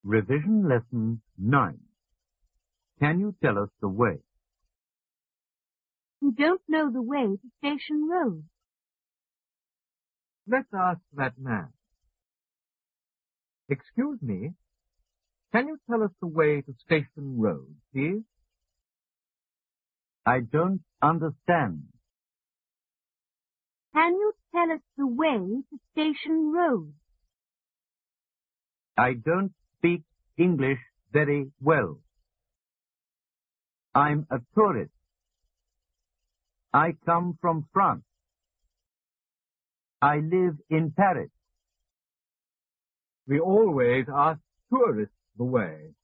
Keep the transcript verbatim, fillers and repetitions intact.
Revision Lesson nine. Can you tell us the way? We don't know the way to Station Road. Let's ask that man. Excuse me, can you tell us the way to Station Road, please? I don't understand. Can you tell us the way to Station Road? I don't speak English very well. I'm a tourist. I come from France. I live in Paris. We always ask tourists the way.